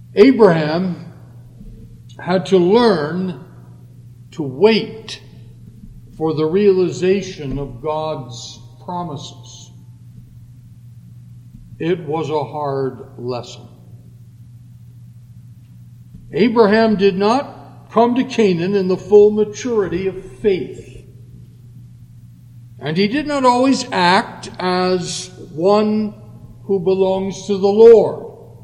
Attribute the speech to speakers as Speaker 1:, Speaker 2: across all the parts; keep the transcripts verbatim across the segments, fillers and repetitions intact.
Speaker 1: Abraham had to learn to wait for the realization of God's promises. It was a hard lesson. Abraham did not come to Canaan in the full maturity of faith. And he did not always act as one who belongs to the Lord.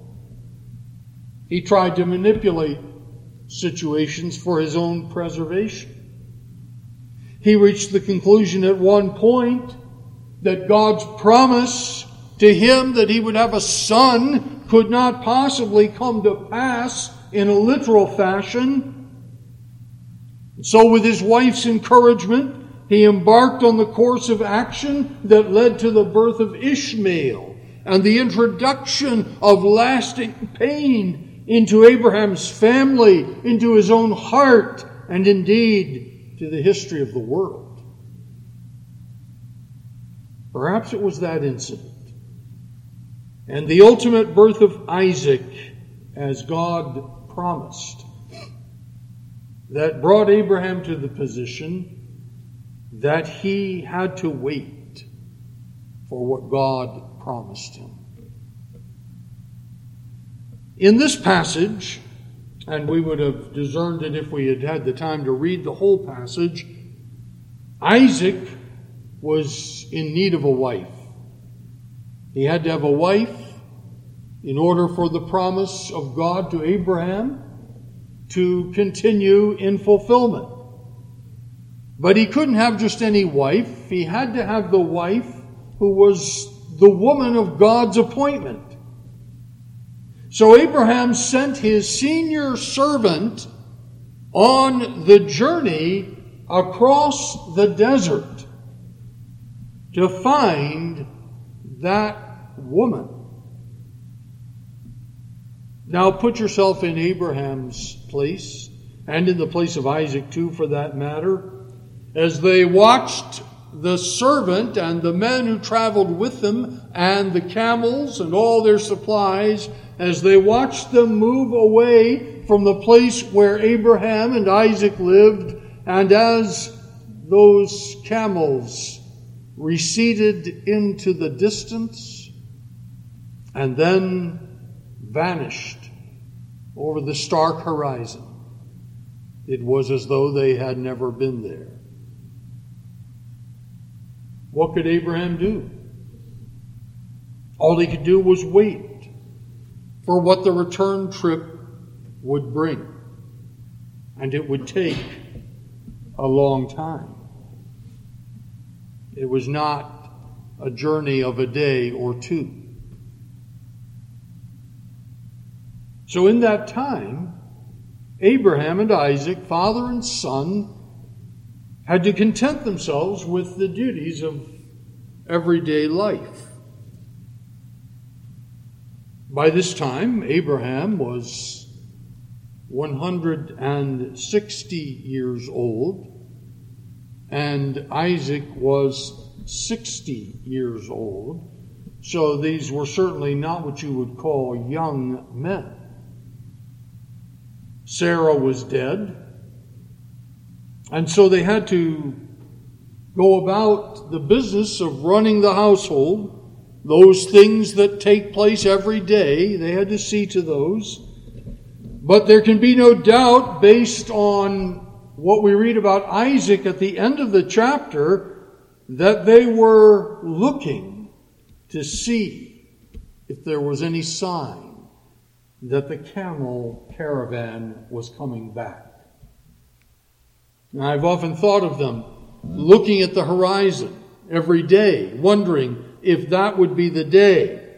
Speaker 1: He tried to manipulate situations for his own preservation. He reached the conclusion at one point that God's promise to him that he would have a son could not possibly come to pass in a literal fashion. So with his wife's encouragement, he embarked on the course of action that led to the birth of Ishmael and the introduction of lasting pain into Abraham's family, into his own heart, and indeed to the history of the world. Perhaps it was that incident and the ultimate birth of Isaac, as God promised, that brought Abraham to the position that he had to wait for what God promised him. In this passage, and we would have discerned it if we had had the time to read the whole passage, Isaac was in need of a wife. He had to have a wife in order for the promise of God to Abraham to continue in fulfillment. But he couldn't have just any wife. He had to have the wife who was the woman of God's appointment. So Abraham sent his senior servant on the journey across the desert to find that woman. Now put yourself in Abraham's place, and in the place of Isaac too, for that matter, as they watched the servant and the men who traveled with them and the camels and all their supplies, as they watched them move away from the place where Abraham and Isaac lived, and as those camels receded into the distance and then vanished over the stark horizon, it was as though they had never been there. What could Abraham do? All he could do was wait for what the return trip would bring. And it would take a long time. It was not a journey of a day or two. So in that time, Abraham and Isaac, father and son, had to content themselves with the duties of everyday life. By this time, Abraham was one hundred sixty years old, and Isaac was sixty years old. So these were certainly not what you would call young men. Sarah was dead, and so they had to go about the business of running the household. Those things that take place every day, they had to see to those. But there can be no doubt, based on what we read about Isaac at the end of the chapter, that they were looking to see if there was any sign that the camel caravan was coming back. Now, I've often thought of them looking at the horizon every day, wondering if that would be the day.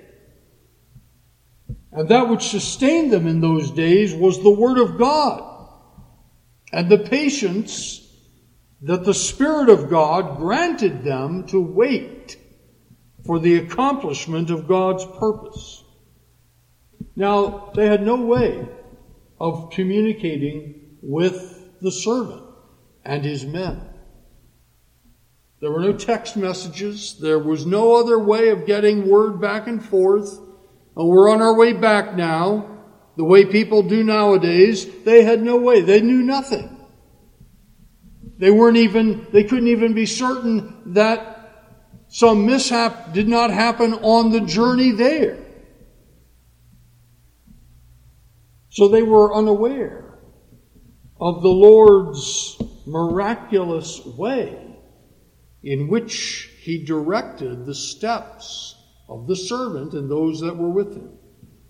Speaker 1: And that which sustained them in those days was the Word of God and the patience that the Spirit of God granted them to wait for the accomplishment of God's purpose. Now, they had no way of communicating with the servant and his men. There were no text messages. There was no other way of getting word back and forth. And we're on our way back now. the way people do nowadays, they had no way. They knew nothing. They weren't even, they couldn't even be certain that some mishap did not happen on the journey there. So they were unaware of the Lord's miraculous way in which He directed the steps of the servant and those that were with him.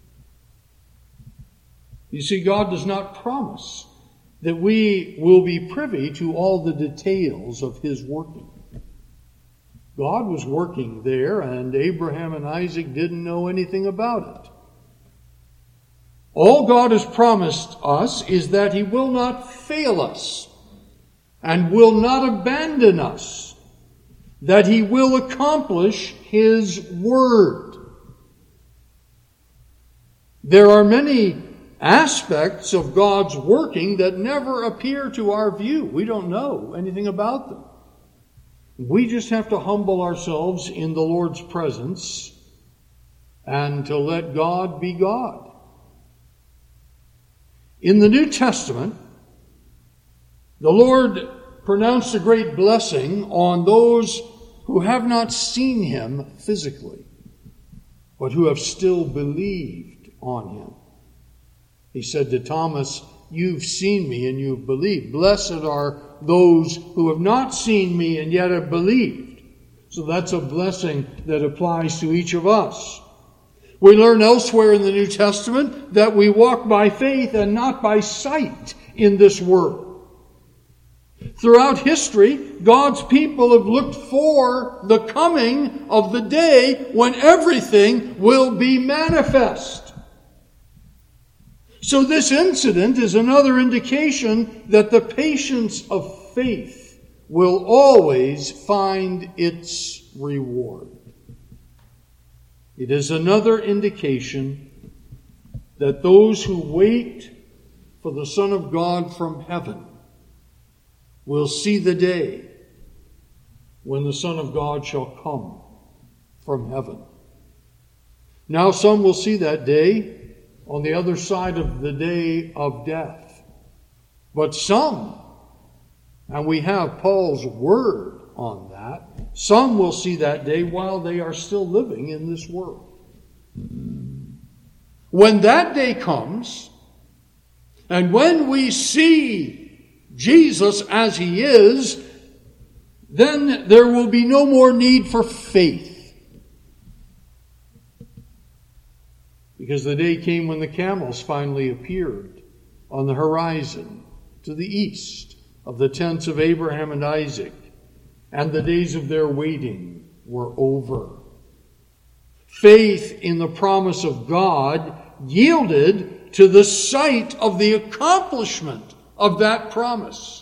Speaker 1: You see, God does not promise that we will be privy to all the details of His working. God was working there, and Abraham and Isaac didn't know anything about it. All God has promised us is that He will not fail us and will not abandon us, that He will accomplish His word. There are many aspects of God's working that never appear to our view. We don't know anything about them. We just have to humble ourselves in the Lord's presence and to let God be God. In the New Testament, the Lord pronounced a great blessing on those who have not seen Him physically, but who have still believed on Him. He said to Thomas, "You've seen me and you've believed. Blessed are those who have not seen me and yet have believed." So that's a blessing that applies to each of us. We learn elsewhere in the New Testament that we walk by faith and not by sight in this world. Throughout history, God's people have looked for the coming of the day when everything will be manifest. So this incident is another indication that the patience of faith will always find its reward. It is another indication that those who wait for the Son of God from heaven will see the day when the Son of God shall come from heaven. Now some will see that day on the other side of the day of death. But some, and we have Paul's word on that, some will see that day while they are still living in this world. When that day comes, and when we see Jesus as He is, then there will be no more need for faith. Because the day came when the camels finally appeared on the horizon to the east of the tents of Abraham and Isaac, and the days of their waiting were over. Faith in the promise of God yielded to the sight of the accomplishment of that promise.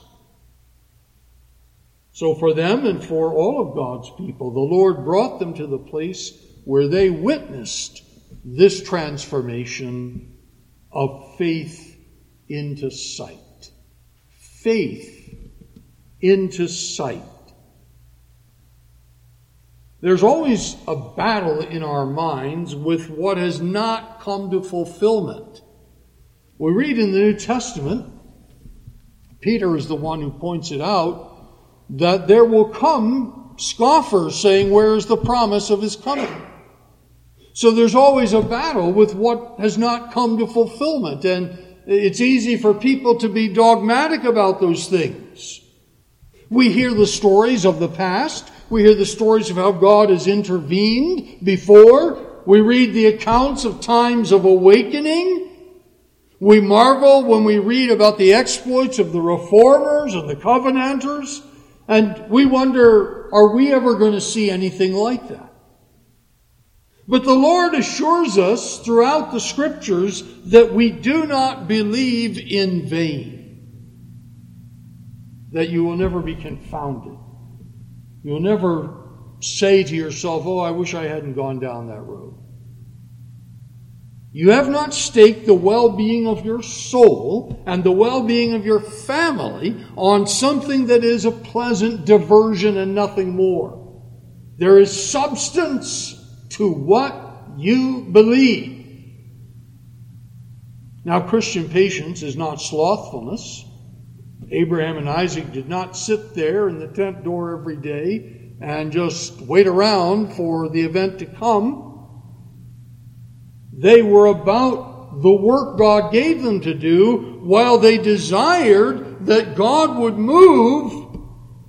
Speaker 1: So for them and for all of God's people, the Lord brought them to the place where they witnessed this transformation of faith into sight. Faith into sight. There's always a battle in our minds with what has not come to fulfillment. We read in the New Testament, Peter is the one who points it out, that there will come scoffers saying, "Where is the promise of His coming?" So there's always a battle with what has not come to fulfillment. And it's easy for people to be dogmatic about those things. We hear the stories of the past. We hear the stories of how God has intervened before. We read the accounts of times of awakening. We marvel when we read about the exploits of the Reformers and the Covenanters. And we wonder, are we ever going to see anything like that? But the Lord assures us throughout the Scriptures that we do not believe in vain. That you will never be confounded. You'll never say to yourself, "Oh, I wish I hadn't gone down that road." You have not staked the well-being of your soul and the well-being of your family on something that is a pleasant diversion and nothing more. There is substance to what you believe. Now, Christian patience is not slothfulness. Abraham and Isaac did not sit there in the tent door every day and just wait around for the event to come. They were about the work God gave them to do while they desired that God would move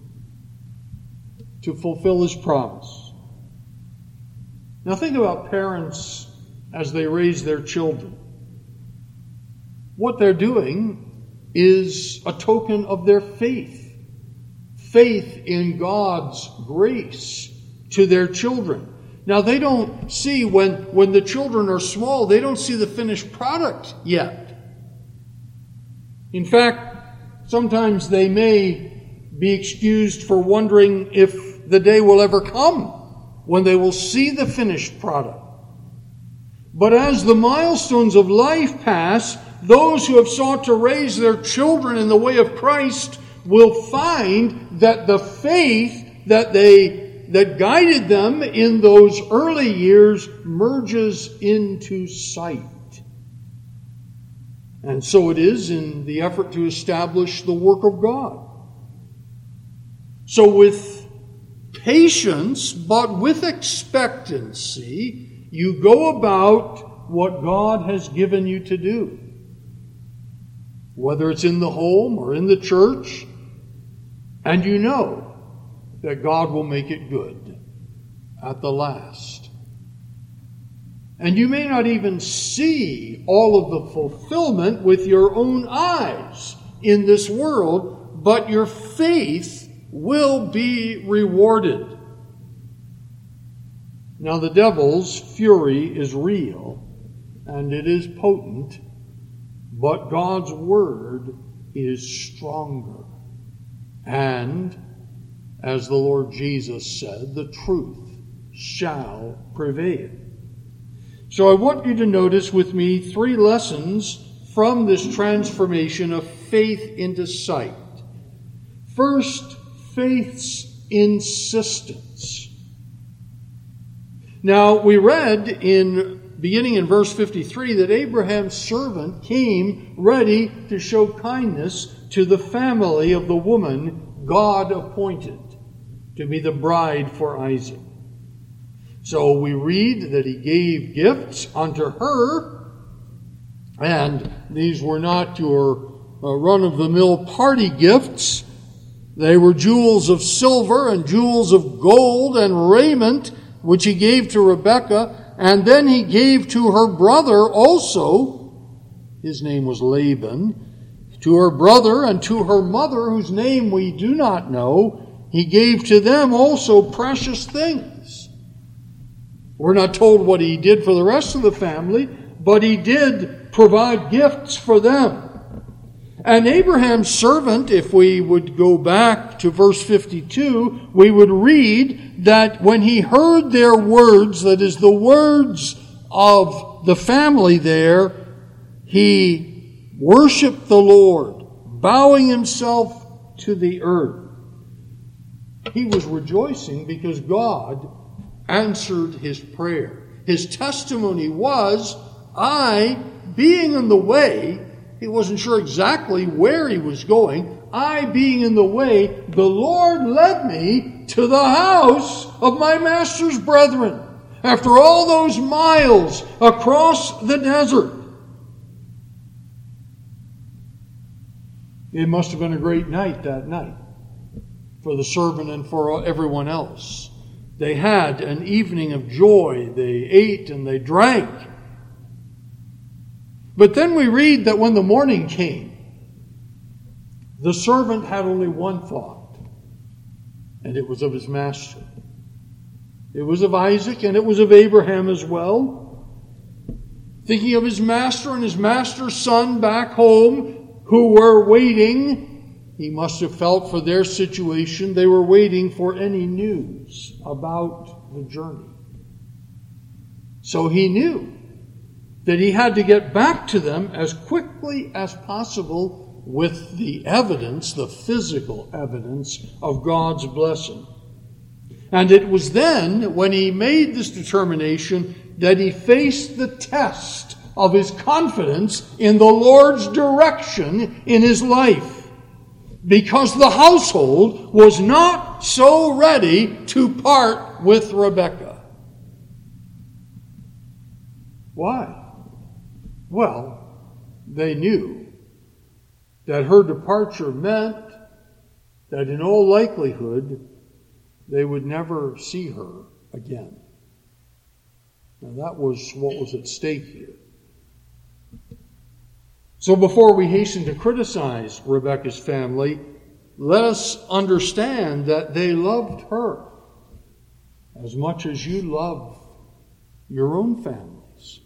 Speaker 1: to fulfill His promise. Now think about parents as they raise their children. What they're doing is a token of their faith. Faith in God's grace to their children. Now they don't see, when, when the children are small, they don't see the finished product yet. In fact, sometimes they may be excused for wondering if the day will ever come when they will see the finished product. But as the milestones of life pass, those who have sought to raise their children in the way of Christ will find that the faith that they that guided them in those early years merges into sight. And so it is in the effort to establish the work of God. So with patience, but with expectancy, you go about what God has given you to do. Whether it's in the home or in the church, and you know that God will make it good at the last. And you may not even see all of the fulfillment with your own eyes in this world, but your faith will be rewarded. Now the devil's fury is real, and it is potent, but God's word is stronger. And, as the Lord Jesus said, the truth shall prevail. So I want you to notice with me three lessons from this transformation of faith into sight. First, faith's insistence. Now, we read in beginning in verse fifty-three, that Abraham's servant came ready to show kindness to the family of the woman God appointed to be the bride for Isaac. So we read that he gave gifts unto her, and these were not your uh, run-of-the-mill party gifts. They were jewels of silver and jewels of gold and raiment, which he gave to Rebekah. And then he gave to her brother also, his name was Laban, to her brother and to her mother, whose name we do not know, he gave to them also precious things. We're not told what he did for the rest of the family, but he did provide gifts for them. And Abraham's servant, if we would go back to verse fifty-two, we would read that when he heard their words, that is the words of the family there, he worshiped the Lord, bowing himself to the earth. He was rejoicing because God answered his prayer. His testimony was, I, being in the way, he wasn't sure exactly where he was going. I, being in the way, the Lord led me to the house of my master's brethren. After all those miles across the desert. It must have been a great night that night for the servant and for everyone else. They had an evening of joy. They ate and they drank. But then we read that when the morning came, the servant had only one thought, and it was of his master. It was of Isaac, and it was of Abraham as well. Thinking of his master and his master's son back home, who were waiting. He must have felt for their situation. They were waiting for any news about the journey. So he knew that he had to get back to them as quickly as possible with the evidence, the physical evidence of God's blessing. And it was then, when he made this determination, that he faced the test of his confidence in the Lord's direction in his life, because the household was not so ready to part with Rebekah. Why? Well, they knew that her departure meant that in all likelihood they would never see her again. Now that was what was at stake here. So before we hasten to criticize Rebekah's family, let us understand that they loved her as much as you love your own families.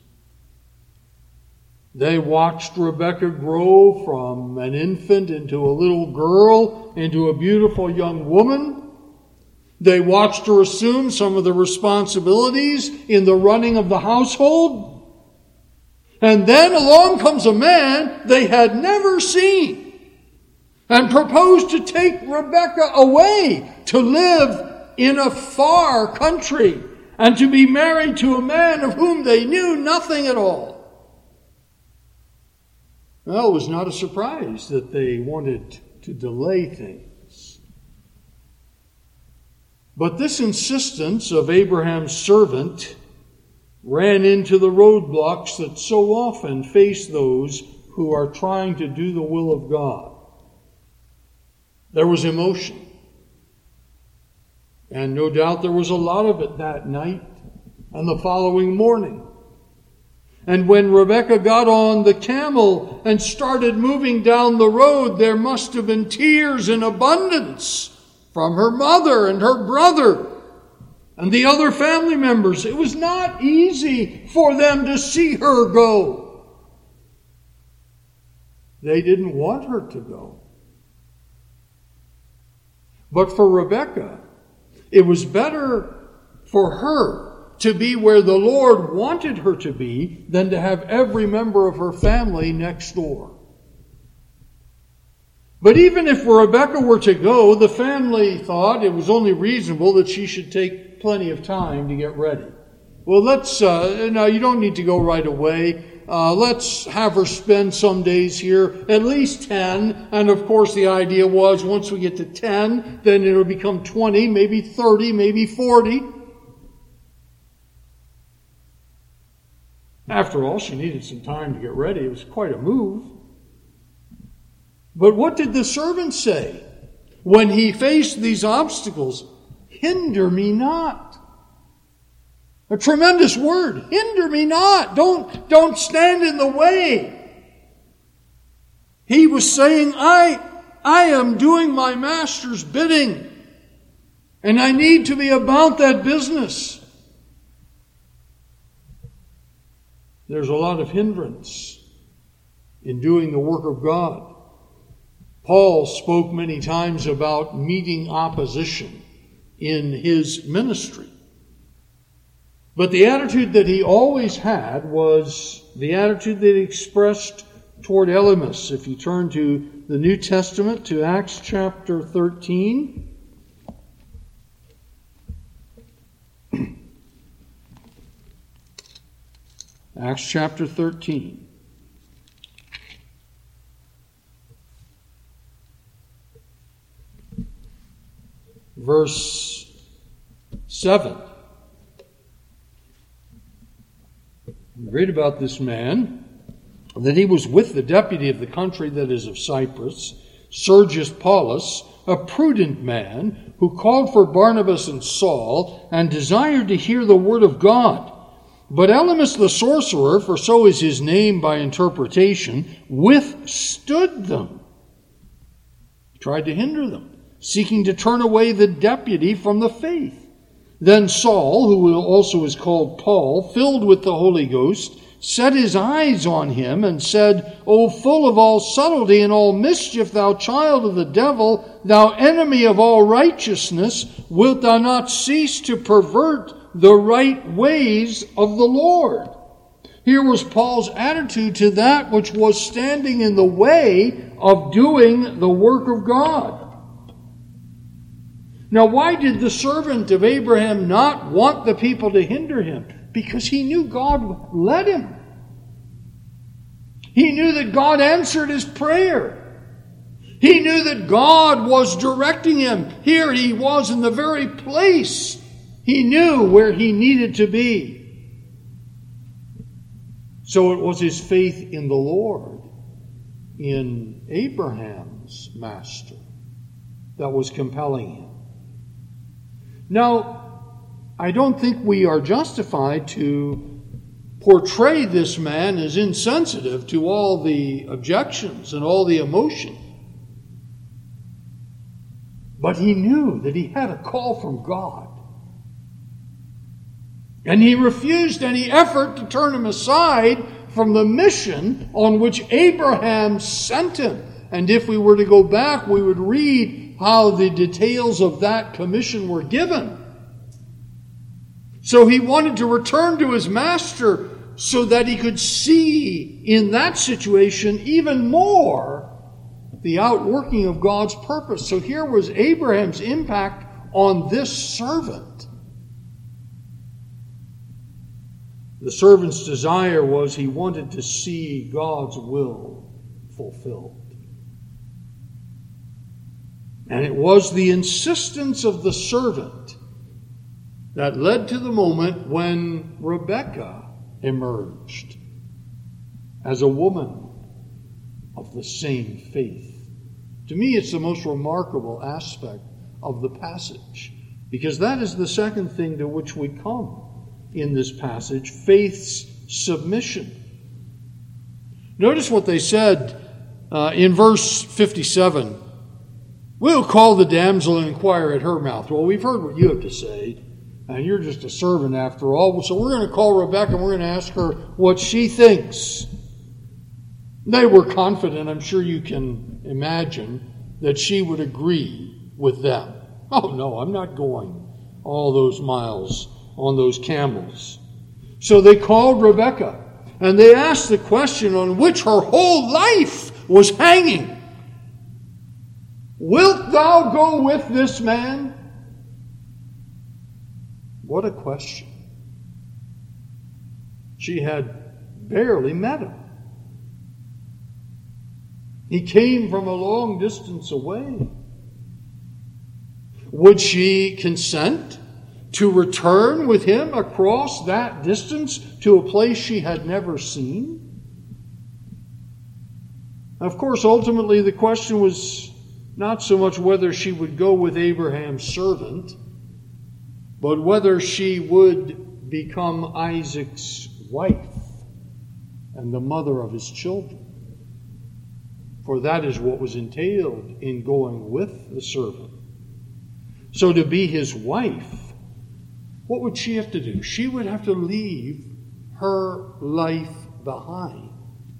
Speaker 1: They watched Rebekah grow from an infant into a little girl, into a beautiful young woman. They watched her assume some of the responsibilities in the running of the household. And then along comes a man they had never seen and proposed to take Rebekah away to live in a far country and to be married to a man of whom they knew nothing at all. Well, it was not a surprise that they wanted to delay things. But this insistence of Abraham's servant ran into the roadblocks that so often face those who are trying to do the will of God. There was emotion. And no doubt there was a lot of it that night and the following morning. And when Rebekah got on the camel and started moving down the road, there must have been tears in abundance from her mother and her brother and the other family members. It was not easy for them to see her go. They didn't want her to go. But for Rebekah, it was better for her to be where the Lord wanted her to be than to have every member of her family next door. But even if Rebekah were to go, the family thought it was only reasonable that she should take plenty of time to get ready. Well, let's, uh, no, you don't need to go right away. Uh, let's have her spend some days here, at least ten. And of course the idea was once we get to ten, then it'll become twenty, maybe thirty, maybe forty. After all, she needed some time to get ready. It was quite a move. But what did the servant say when he faced these obstacles? Hinder me not. A tremendous word. Hinder me not. Don't, don't stand in the way. He was saying, I, I am doing my master's bidding, and I need to be about that business. There's a lot of hindrance in doing the work of God. Paul spoke many times about meeting opposition in his ministry. But the attitude that he always had was the attitude that he expressed toward Elymas. If you turn to the New Testament, to Acts chapter thirteen. Acts chapter thirteen. Verse seven. We read about this man, that he was with the deputy of the country that is of Cyprus, Sergius Paulus, a prudent man, who called for Barnabas and Saul, and desired to hear the word of God. But Elymas the sorcerer, for so is his name by interpretation, withstood them. He tried to hinder them, seeking to turn away the deputy from the faith. Then Saul, who also is called Paul, filled with the Holy Ghost, set his eyes on him and said, O full of all subtlety and all mischief, thou child of the devil, thou enemy of all righteousness, wilt thou not cease to pervert the right ways of the Lord? Here was Paul's attitude to that which was standing in the way of doing the work of God. Now, why did the servant of Abraham not want the people to hinder him? Because he knew God led him. He knew that God answered his prayer. He knew that God was directing him. Here he was in the very place he knew where he needed to be. So it was his faith in the Lord, in Abraham's master, that was compelling him. Now, I don't think we are justified to portray this man as insensitive to all the objections and all the emotion. But he knew that he had a call from God. And he refused any effort to turn him aside from the mission on which Abraham sent him. And if we were to go back, we would read how the details of that commission were given. So he wanted to return to his master so that he could see in that situation even more the outworking of God's purpose. So here was Abraham's impact on this servant. The servant's desire was he wanted to see God's will fulfilled. And it was the insistence of the servant that led to the moment when Rebekah emerged as a woman of the same faith. To me, it's the most remarkable aspect of the passage, because that is the second thing to which we come in this passage, faith's submission. Notice what they said uh, in verse fifty-seven. We'll call the damsel and inquire at her mouth. Well, we've heard what you have to say, and you're just a servant after all. So we're going to call Rebekah and we're going to ask her what she thinks. They were confident, I'm sure you can imagine, that she would agree with them. Oh no, I'm not going all those miles on those camels. So they called Rebekah and they asked the question on which her whole life was hanging. Wilt thou go with this man? What a question. She had barely met him. He came from a long distance away. Would she consent to return with him across that distance to a place she had never seen? Of course, ultimately the question was not so much whether she would go with Abraham's servant, but whether she would become Isaac's wife and the mother of his children. For that is what was entailed in going with the servant. So to be his wife, what would she have to do? She would have to leave her life behind.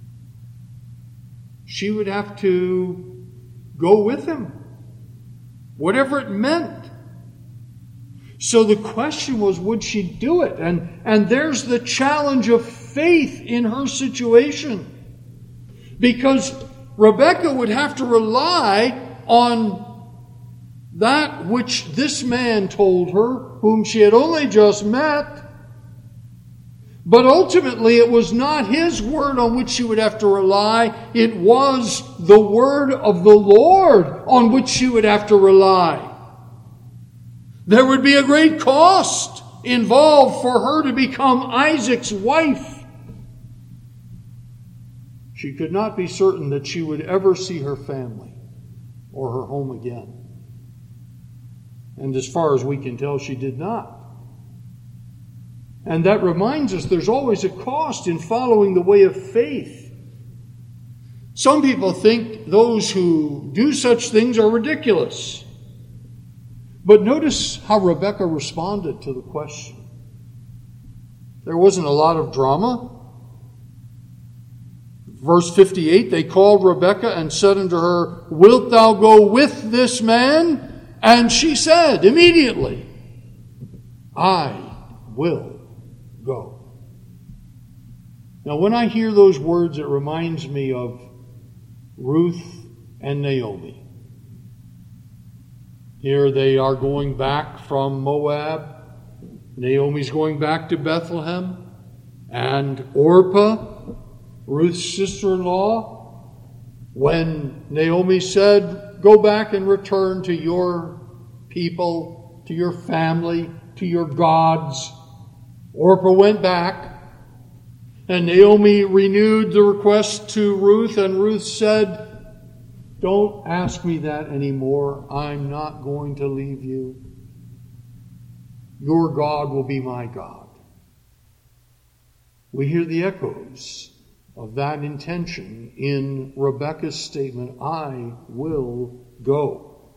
Speaker 1: She would have to go with him, whatever it meant. So the question was, would she do it? And, and there's the challenge of faith in her situation. Because Rebekah would have to rely on that which this man told her, whom she had only just met. But ultimately, it was not his word on which she would have to rely. It was the word of the Lord on which she would have to rely. There would be a great cost involved for her to become Isaac's wife. She could not be certain that she would ever see her family or her home again. And as far as we can tell, she did not. And that reminds us there's always a cost in following the way of faith. Some people think those who do such things are ridiculous. But notice how Rebekah responded to the question. There wasn't a lot of drama. Verse fifty-eight, they called Rebekah and said unto her, Wilt thou go with this man? And she said immediately, I will go. Now, when I hear those words, it reminds me of Ruth and Naomi. Here they are going back from Moab. Naomi's going back to Bethlehem. And Orpah Ruth's sister-in-law, when Naomi said, go back and return to your people, to your family, to your gods, Orpah went back, and Naomi renewed the request to Ruth, and Ruth said, don't ask me that anymore. I'm not going to leave you. Your God will be my God. We hear the echoes of that intention in Rebekah's statement, I will go.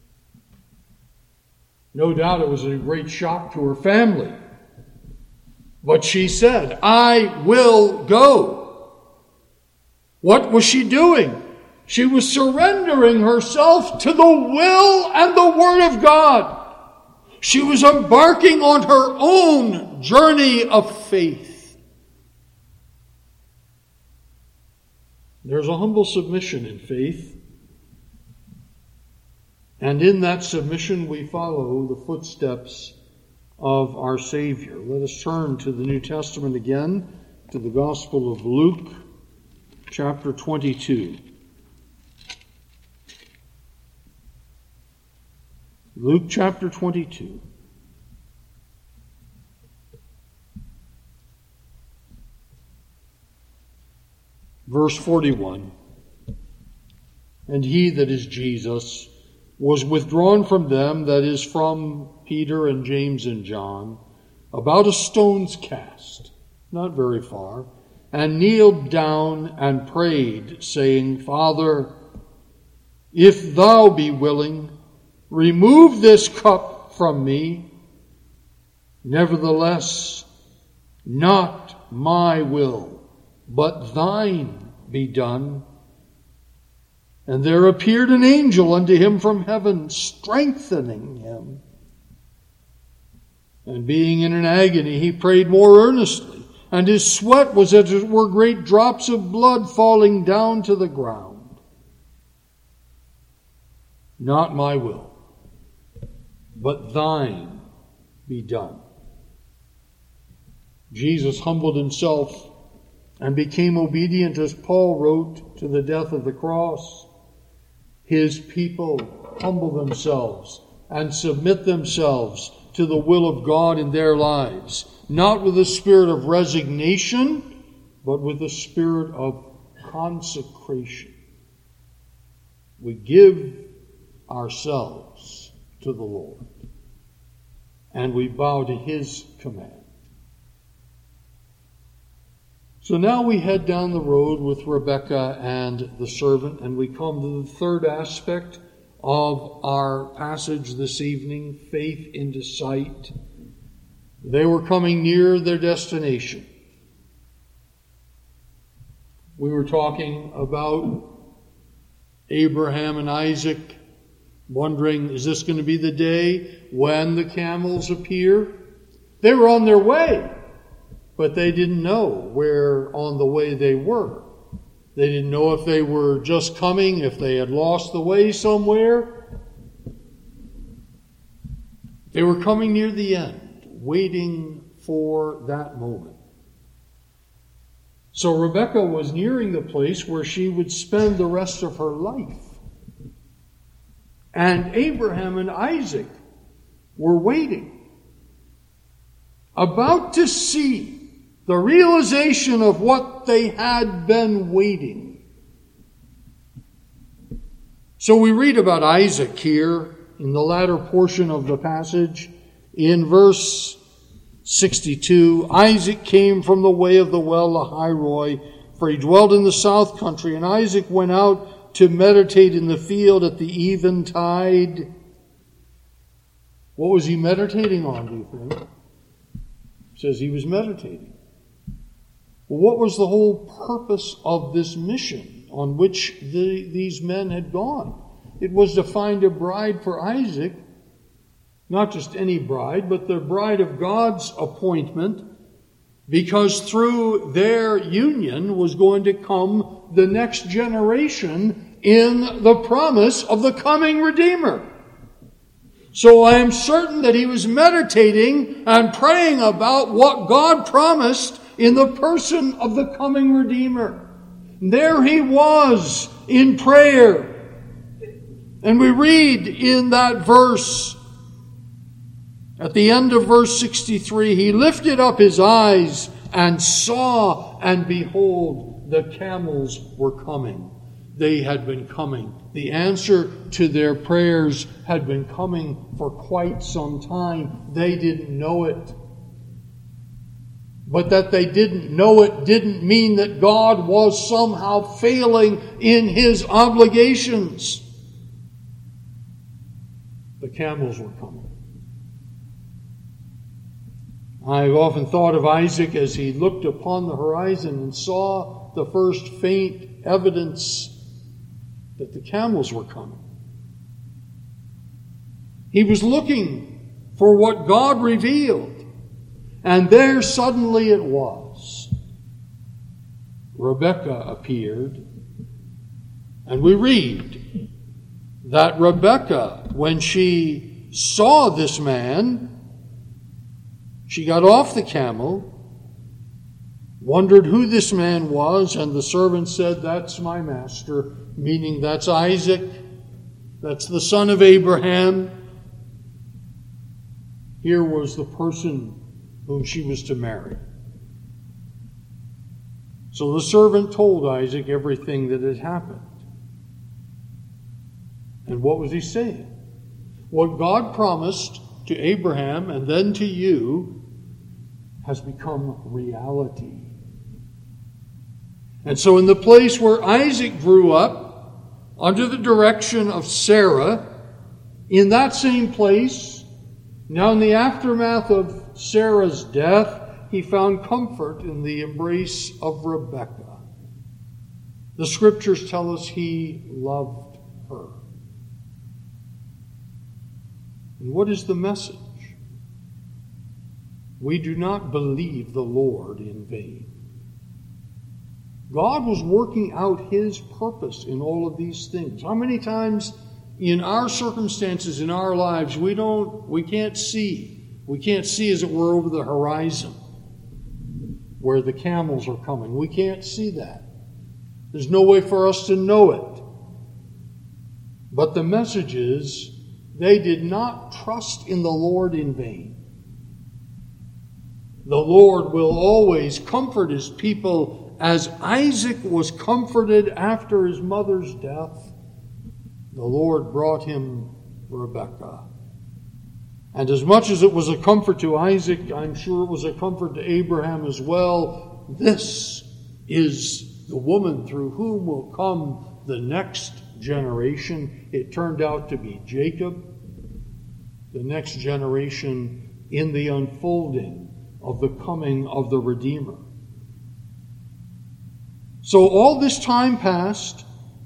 Speaker 1: No doubt it was a great shock to her family. But she said, I will go. What was she doing? She was surrendering herself to the will and the Word of God. She was embarking on her own journey of faith. There's a humble submission in faith. And in that submission we follow the footsteps of our Savior. Let us turn to the New Testament again, to the Gospel of Luke, chapter twenty-two. Luke chapter twenty-two. Verse forty-one. And he, that is Jesus, was withdrawn from them, that is, from Peter and James and John, about a stone's cast, not very far, and kneeled down and prayed, saying, Father, if thou be willing, remove this cup from me. Nevertheless, not my will, but thine be done. And there appeared an angel unto him from heaven, strengthening him. And being in an agony, he prayed more earnestly, and his sweat was as it were great drops of blood falling down to the ground. Not my will, but thine be done. Jesus humbled himself and became obedient, as Paul wrote, to the death of the cross. His people humble themselves and submit themselves to the will of God in their lives, not with a spirit of resignation, but with a spirit of consecration. We give ourselves to the Lord, and we bow to His command. So now we head down the road with Rebekah and the servant, and we come to the third aspect of our passage this evening, faith into sight. They were coming near their destination. We were talking about Abraham and Isaac, wondering, is this going to be the day when the camels appear? They were on their way, but they didn't know where on the way they were. They didn't know if they were just coming, if they had lost the way somewhere. They were coming near the end, waiting for that moment. So Rebekah was nearing the place where she would spend the rest of her life. And Abraham and Isaac were waiting, about to see the realization of what they had been waiting. So we read about Isaac here in the latter portion of the passage. In verse sixty-two, Isaac came from the way of the well Lahairoi, for he dwelt in the south country, and Isaac went out to meditate in the field at the eventide. What was he meditating on, do you think? It says he was meditating. Well, what was the whole purpose of this mission on which the, these men had gone? It was to find a bride for Isaac, not just any bride, but the bride of God's appointment, because through their union was going to come the next generation in the promise of the coming Redeemer. So I am certain that he was meditating and praying about what God promised in the person of the coming Redeemer. There he was in prayer. And we read in that verse, at the end of verse sixty-three, he lifted up his eyes and saw, and behold, the camels were coming. They had been coming. The answer to their prayers had been coming for quite some time. They didn't know it. But that they didn't know it didn't mean that God was somehow failing in his obligations. The camels were coming. I've often thought of Isaac as he looked upon the horizon and saw the first faint evidence that the camels were coming. He was looking for what God revealed, and there suddenly it was. Rebekah appeared, and we read that Rebekah, when she saw this man, she got off the camel, wondered who this man was, and the servant said, "That's my master," meaning that's Isaac, that's the son of Abraham. Here was the person whom she was to marry. So the servant told Isaac everything that had happened. And what was he saying? What God promised to Abraham and then to you has become reality. And so in the place where Isaac grew up, under the direction of Sarah, in that same place, now in the aftermath of Sarah's death, he found comfort in the embrace of Rebekah. The scriptures tell us he loved her. And what is the message? We do not believe the Lord in vain. God was working out his purpose in all of these things. How many times in our circumstances, in our lives, we don't, we can't see. We can't see, as it were, over the horizon where the camels are coming. We can't see that. There's no way for us to know it. But the message is, they did not trust in the Lord in vain. The Lord will always comfort his people, as Isaac was comforted after his mother's death. The Lord brought him Rebekah. And as much as it was a comfort to Isaac, I'm sure it was a comfort to Abraham as well. This is the woman through whom will come the next generation. It turned out to be Jacob, the next generation in the unfolding of the coming of the Redeemer. So all this time passed.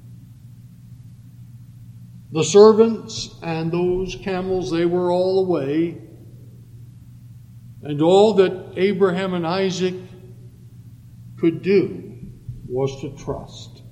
Speaker 1: The servants and those camels, they were all away. And all that Abraham and Isaac could do was to trust.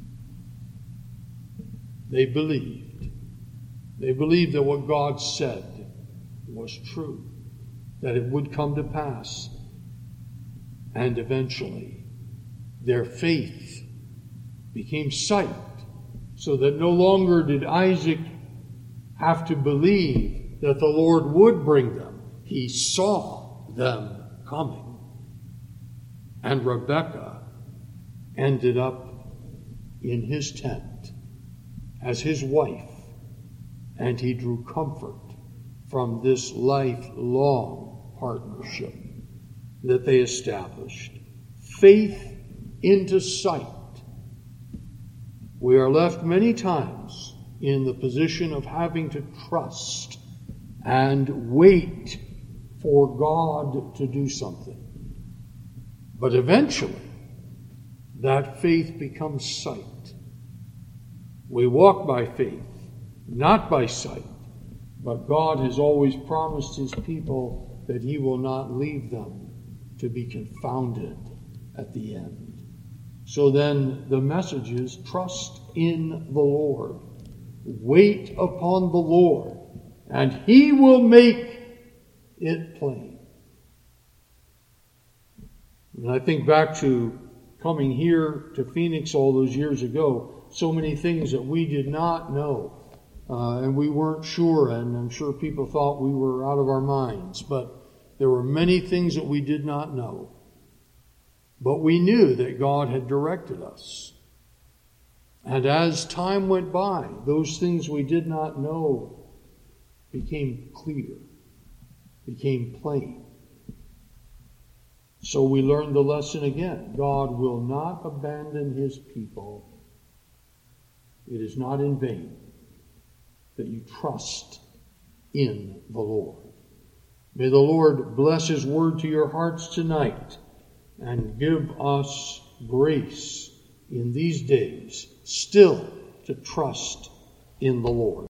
Speaker 1: They believed. They believed that what God said was true, that it would come to pass. And eventually, their faith became sight, so that no longer did Isaac have to believe that the Lord would bring them. He saw them coming. And Rebekah ended up in his tent as his wife, and he drew comfort from this lifelong partnership that they established. Faith into sight. We are left many times in the position of having to trust and wait for God to do something. But eventually, that faith becomes sight. We walk by faith, not by sight. But God has always promised his people that he will not leave them to be confounded at the end. So then the message is, trust in the Lord. Wait upon the Lord, and he will make it plain. And I think back to coming here to Phoenix all those years ago, so many things that we did not know. Uh, and we weren't sure, and I'm sure people thought we were out of our minds. But there were many things that we did not know. But we knew that God had directed us. And as time went by, those things we did not know became clear, became plain. So we learned the lesson again. God will not abandon his people. It is not in vain that you trust in the Lord. May the Lord bless his word to your hearts tonight and give us grace in these days still to trust in the Lord.